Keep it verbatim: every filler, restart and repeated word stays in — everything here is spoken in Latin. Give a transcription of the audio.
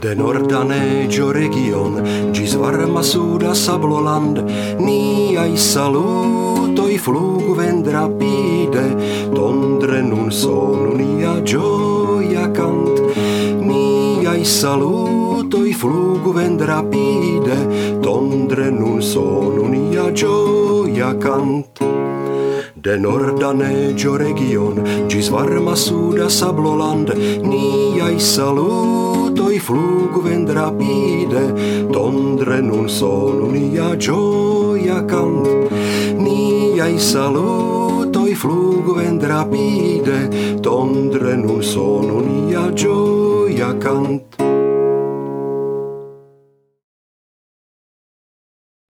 De Nordaneggio region, gis varma suda sabloland, niai salutoi fluguvend rapide, tondre nun sono nia gioia cant. Niai salutoi fluguvend rapide, tondre nun sono nia gioia cant. De Nordaneggio region, gis varma suda sabloland, niai salutoi fluguvend rapide, tondre nun sono nia gioia cant. Niai salutoi fluguvend rapide, tondre nun sono nia gioia cant.